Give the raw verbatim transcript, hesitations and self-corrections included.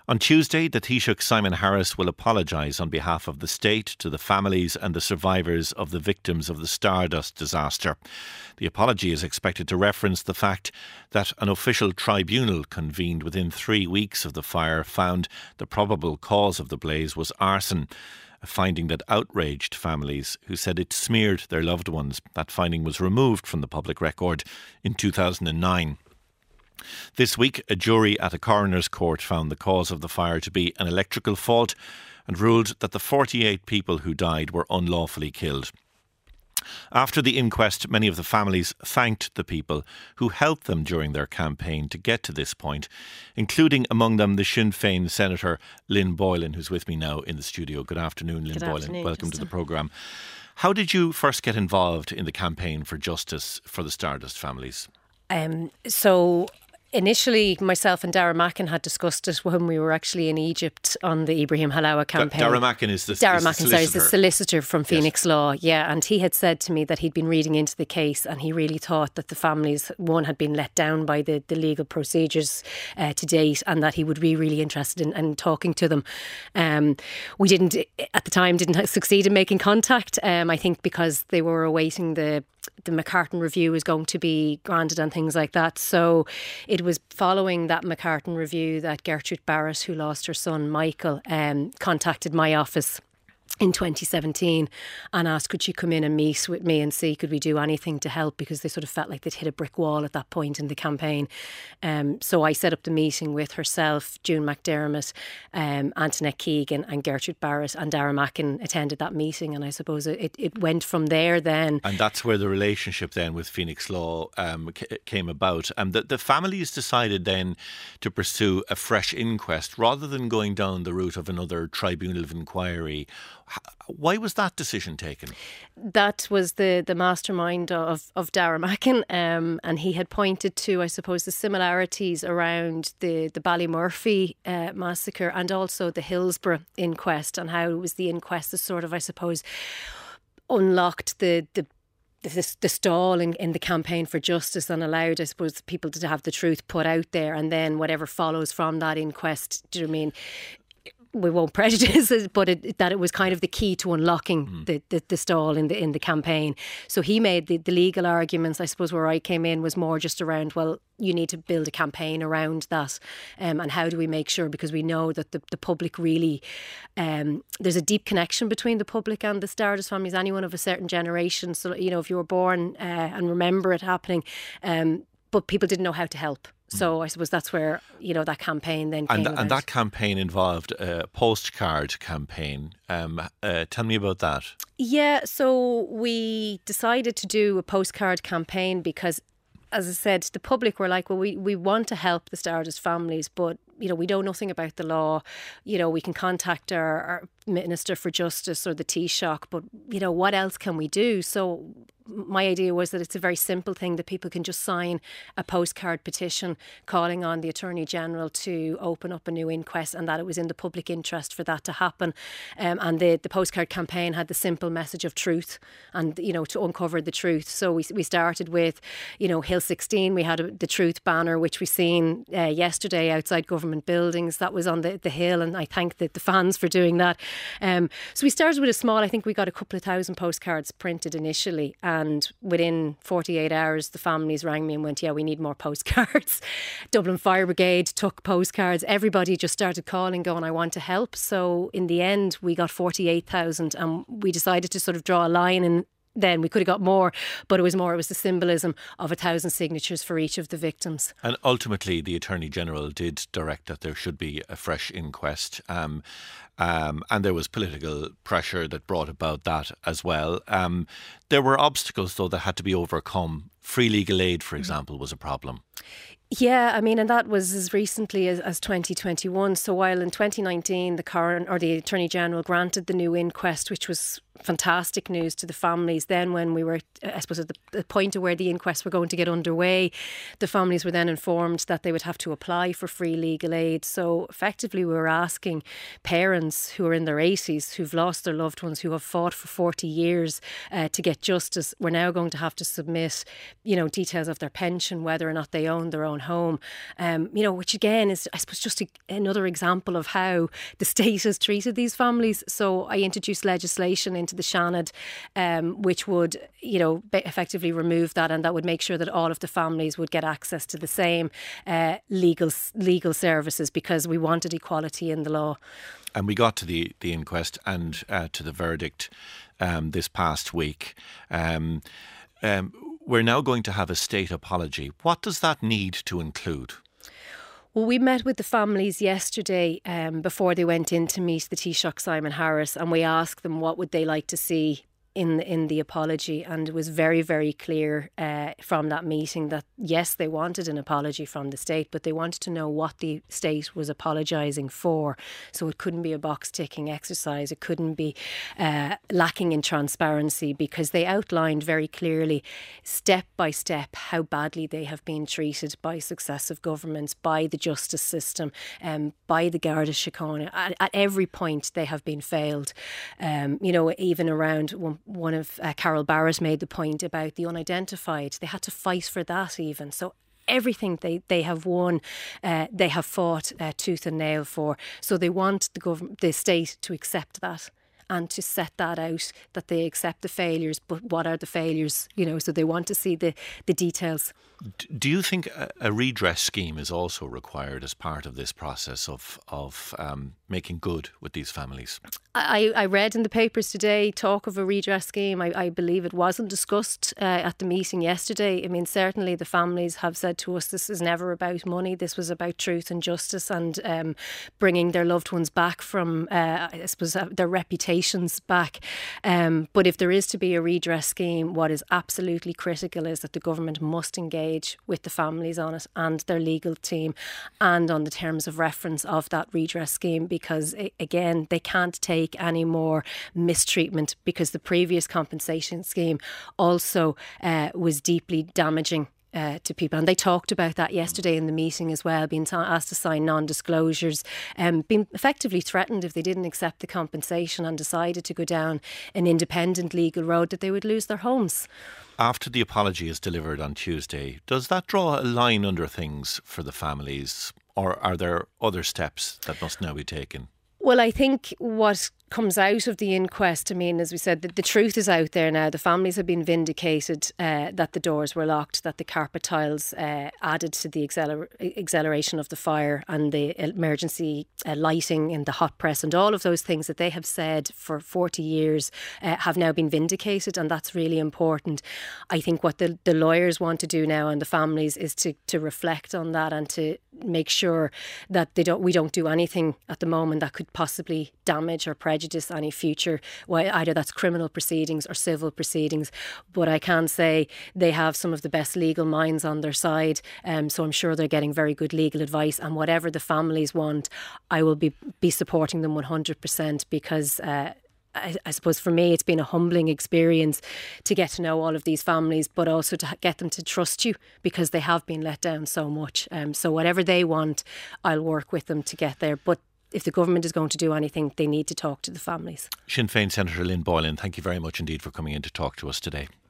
On Tuesday, the Taoiseach Simon Harris will apologise on behalf of the state to the families and the survivors of the victims of the Stardust disaster. The apology is expected to reference the fact that an official tribunal convened within three weeks of the fire found the probable cause of the blaze was arson, a finding that outraged families who said it smeared their loved ones. That finding was removed from the public record in two thousand nine. This week, a jury at a coroner's court found the cause of the fire to be an electrical fault and ruled that the forty-eight people who died were unlawfully killed. After the inquest, many of the families thanked the people who helped them during their campaign to get to this point, including among them the Sinn Féin Senator Lynn Boylan, who's with me now in the studio. Good afternoon, Lynn Good Boylan. afternoon, Welcome Justin. to the programme. How did you first get involved in the campaign for justice for the Stardust families? Um, so initially, myself and Dara Mackin had discussed it when we were actually in Egypt on the Ibrahim Halawa campaign. Dara Mackin is the, Dara is the Mackin, sorry, solicitor. is the solicitor from Phoenix Law, yeah, and he had said to me that he'd been reading into the case and he really thought that the families, one, had been let down by the, the legal procedures uh, to date, and that he would be really interested in, in talking to them. Um, we didn't, at the time, didn't succeed in making contact, um, I think because they were awaiting the the McCartan review was going to be granted and things like that. So it was following that McCartan review that Gertrude Barrett, who lost her son Michael, um, contacted my office in twenty seventeen and asked could she come in and meet with me and see could we do anything to help, because they sort of felt like they'd hit a brick wall at that point in the campaign. Um, so I set up the meeting with herself, June McDermott, um, Antoinette Keegan and Gertrude Barrett, and Dara Mackin attended that meeting, and I suppose it, it went from there then. And that's where the relationship then with Phoenix Law um, c- came about. And the, the families decided then to pursue a fresh inquest rather than going down the route of another tribunal of inquiry. Why was that decision taken? That was the, the mastermind of, of Dara Mackin, um, and he had pointed to, I suppose, the similarities around the, the Ballymurphy uh, massacre and also the Hillsborough inquest, and how it was the inquest that sort of, I suppose, unlocked the the the, the stall in, in the campaign for justice and allowed, I suppose, people to have the truth put out there, and then whatever follows from that inquest, do you know what I mean? We won't prejudice it, but it, that it was kind of the key to unlocking mm. the, the, the stall in the in the campaign. So he made the, the legal arguments. I suppose where I came in was more just around, well, you need to build a campaign around that, um, and how do we make sure, because we know that the, the public really, um, there's a deep connection between the public and the Stardust families, anyone of a certain generation. So, you know, if you were born uh, and remember it happening, um, but people didn't know how to help. So I suppose that's where, you know, that campaign then came and, about. And that campaign involved a postcard campaign. Um, uh, tell me about that. Yeah, so we decided to do a postcard campaign because, as I said, the public were like, well, we, we want to help the Stardust families, but, you know, we know nothing about the law. You know, we can contact our, our Minister for Justice or the Taoiseach, but, you know, what else can we do? So my idea was that it's a very simple thing that people can just sign a postcard petition calling on the Attorney General to open up a new inquest, and that it was in the public interest for that to happen. Um, and the, the postcard campaign had the simple message of truth and, you know, to uncover the truth. So we we started with, you know, Hill sixteen. We had a, the truth banner, which we seen uh, yesterday outside government buildings. That was on the, the hill, and I thank the, the fans for doing that. Um, so we started with a small, I think we got a couple of thousand postcards printed initially. And within forty-eight hours, the families rang me and went, yeah, we need more postcards. Dublin Fire Brigade took postcards. Everybody just started calling, going, I want to help. So in the end, we got forty-eight thousand, and we decided to sort of draw a line, and then we could have got more, but it was more, it was the symbolism of a thousand signatures for each of the victims. And ultimately, the Attorney General did direct that there should be a fresh inquest. Um, um, and there was political pressure that brought about that as well. Um, there were obstacles, though, that had to be overcome. Free legal aid, for example, was a problem. Yeah, I mean, and that was as recently as, as twenty twenty-one. So while in twenty nineteen, the coroner or the Attorney General granted the new inquest, which was fantastic news to the families, then when we were, I suppose, at the, the point of where the inquests were going to get underway, the families were then informed that they would have to apply for free legal aid. So effectively we were asking parents who are in their eighties, who've lost their loved ones, who have fought for forty years uh, to get justice, we're now going to have to submit you know, details of their pension, whether or not they own their own home, um, you know, which again is, I suppose, just a, another example of how the state has treated these families. So I introduced legislation into the Seanad, um, which would, you know, effectively remove that, and that would make sure that all of the families would get access to the same uh, legal legal services, because we wanted equality in the law. And we got to the, the inquest and uh, to the verdict um, this past week. Um, um, we're now going to have a state apology. What does that need to include? Well, we met with the families yesterday um, before they went in to meet the Taoiseach Simon Harris, and we asked them what would they like to see in in the apology, and it was very, very clear uh, from that meeting that yes, they wanted an apology from the state, but they wanted to know what the state was apologising for. So it couldn't be a box ticking exercise, it couldn't be uh, lacking in transparency, because they outlined very clearly, step by step, how badly they have been treated by successive governments, by the justice system, um, by the Garda Síochána. At, at every point they have been failed. Um, you know, even around one One of uh, Carol Barrett made the point about the unidentified. They had to fight for that even. So everything they, they have won, uh, they have fought uh, tooth and nail for. So they want the government, the state to accept that and to set that out, that they accept the failures, but what are the failures? You know, so they want to see the, the details. Do you think a, a redress scheme is also required as part of this process of of um, making good with these families? I, I read in the papers today talk of a redress scheme. I, I believe it wasn't discussed uh, at the meeting yesterday. I mean, certainly the families have said to us, this is never about money. This was about truth and justice, and um, bringing their loved ones back from, uh, I suppose, uh, their reputations back. Um, but if there is to be a redress scheme, what is absolutely critical is that the government must engage with the families on it and their legal team, and on the terms of reference of that redress scheme, because again, they can't take any more mistreatment, because the previous compensation scheme also uh, was deeply damaging Uh, to people. And they talked about that yesterday in the meeting as well, being ta- asked to sign non-disclosures, um, being effectively threatened if they didn't accept the compensation and decided to go down an independent legal road, that they would lose their homes. After the apology is delivered on Tuesday, does that draw a line under things for the families, or are there other steps that must now be taken? Well, I think what comes out of the inquest, I mean, as we said, the, the truth is out there now. The families have been vindicated uh, that the doors were locked, that the carpet tiles uh, added to the acceler- acceleration of the fire, and the emergency uh, lighting and the hot press and all of those things that they have said for forty years uh, have now been vindicated, and that's really important. I think what the, the lawyers want to do now, and the families, is to, to reflect on that and to make sure that they don't we don't do anything at the moment that could possibly damage or prejudice any future, either that's criminal proceedings or civil proceedings. But I can say they have some of the best legal minds on their side, um, so I'm sure they're getting very good legal advice, and whatever the families want, I will be, be supporting them one hundred percent, because uh, I, I suppose for me it's been a humbling experience to get to know all of these families, but also to get them to trust you, because they have been let down so much. Um, so whatever they want, I'll work with them to get there. But if the government is going to do anything, they need to talk to the families. Sinn Féin Senator Lynn Boylan, thank you very much indeed for coming in to talk to us today.